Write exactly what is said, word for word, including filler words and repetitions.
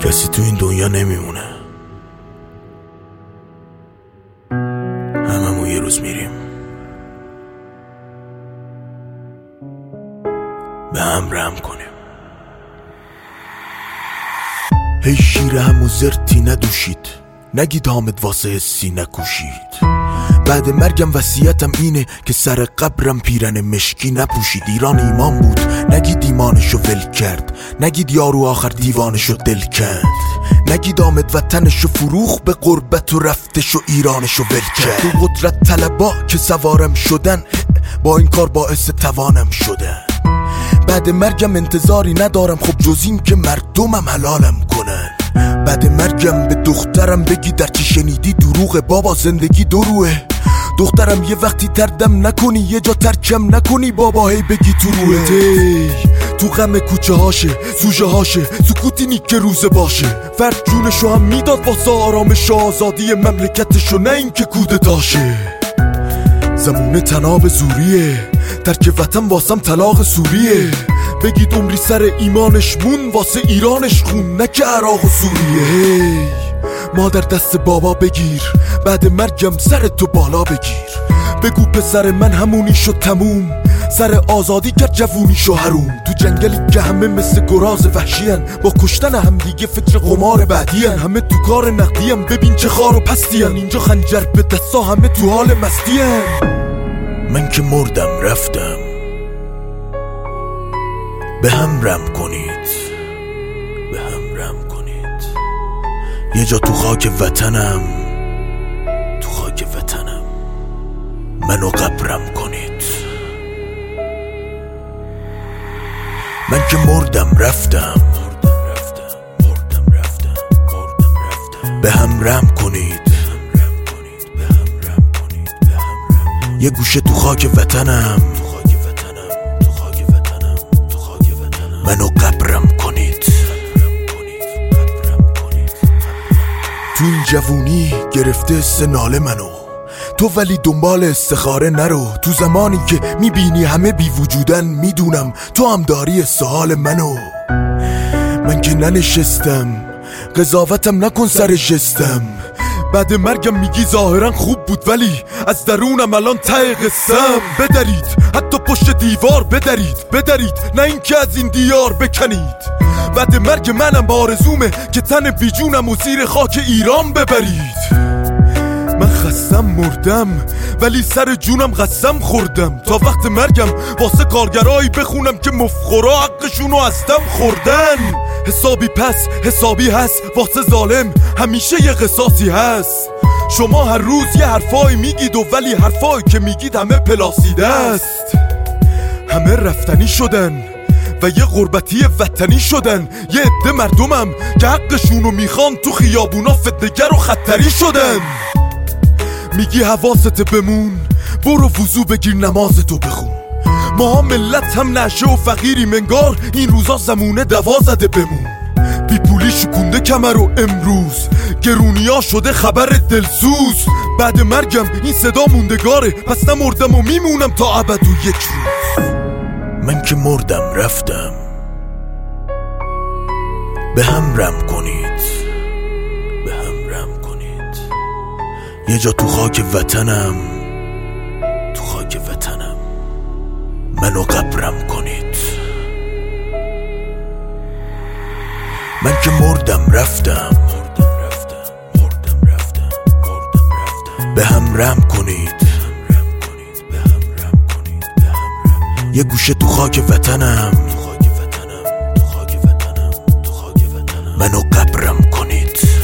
کسی تو این دنیا نمیمونه، هممون یه روز میریم. به هم رحم کنیم. هی شیر هم و زرتی ندوشید، نگید حامد واسه حسی نکوشید. بعد مرگم وصیتم اینه که سر قبرم پیرن مشکی نپوشید. ایران ایمان بود، نگید ایمانشو ول کرد. نگید یارو آخر دیوانشو دل کرد. نگید آمد وطنشو فروخ به غربت و رفتشو ایرانشو ول کرد. تو قدرت طلبا که سوارم شدن، با این کار باعث توانم شدن. بعد مرگم انتظاری ندارم خب جز این که مردمم حلالم کنن. بعد مرگم به دخترم بگی در چی شنیدی دروغه بابا، زندگی دروه. دخترم یه وقتی تردم نکنی، یه جا ترکم نکنی بابا، هی بگی تو روه. دی تو غم کوچه هاشه، سوژه هاشه، سکوتی نیک که روزه باشه. فرد جونشو هم میداد واسه آرامش و آزادی مملکتشو، نه این که کودتاشه. زمونه تناب زوریه، ترک وطن واسم طلاق سوریه. بگید عمری سر ایمانش مون، واسه ایرانش خون، نه که عراق و سوریه. هی مادر دست بابا بگیر، بعد مرگم سر تو بالا بگیر. بگو پسر من همونی شد تموم، سر آزادی کرد جوونی شو حروم. تو جنگلی که همه مثل گراز وحشیان، با کشتن هم دیگه فکر قمار بعدیان. همه تو کار نقدیم، ببین چه خار و پستیان. اینجا خنجر به دستا، همه تو حال مستیان. من که مردم رفتم، به هم رحم کنید، به هم رحم کنید. یه جا تو خاک وطنم، تو خاک وطنم منو قبرم کنید. من که مردم رفتم، مردم رفتم، مردم رفتم، مردم رفتم. به هم رحم کنید، به هم رحم کنید، به هم رحم کنید، به هم رحم. یه گوشه تو خاک وطنم، تو خاک وطنم، تو خاک وطنم، تو خاک وطنم منو قبرم کنید. تو این جوونی گرفته سنال منو، تو ولی دنبال استخاره نرو. تو زمانی که میبینی همه بی وجودن، میدونم تو هم داری سوال منو. من که ننشستم، قضاوتم نکن سر جستم. بعد مرگم میگی ظاهرا خوب بود، ولی از درونم الان ته قسم. بدرید حتی پشت دیوار، بدرید بدرید، نه این که از این دیار بکنید. بعد مرگ منم با آرزومه که تن بیجونم و زیر خاک ایران ببرید. من خستم مردم، ولی سر جونم قسم خوردم. تا وقت مرگم واسه کارگرایی بخونم که مفخورا حقشونو از دم خوردن. حسابی پس حسابی هست، واسه ظالم همیشه یه قصاصی هست. شما هر روز یه حرفایی میگید و ولی حرفایی که میگید همه پلاسیده است. همه رفتنی شدن و یه غربتی وطنی شدن. یه عده مردمم که حقشونو میخوان تو خیابونا فتنه‌گر و خطری شدن. میگی حواست بمون، برو وضو بگیر نمازتو بخون. ما ها ملت هم نشه و فقیری، منگار این روزا زمونه دوا زده بمون. بی پولی شکونده کمر و امروز گرونیا شده خبر دلسوز. بعد مرگم این صدا موندگاره، پس نمردم و میمونم تا ابد و یک روز. من که مردم رفتم، به هم رحم کنید، به هم رحم کنید. یه جا تو خاک وطنم، تو خاک وطنم منو قبرم کنید. من که مردم رفتم، مردم رفتم، مردم رفتم، مردم رفتم. به هم رحم کنید، یه گوشه تو خاک وطنم، تو خاک وطنم، تو خاک وطنم، تو خاک وطنم منو قبرم کنید.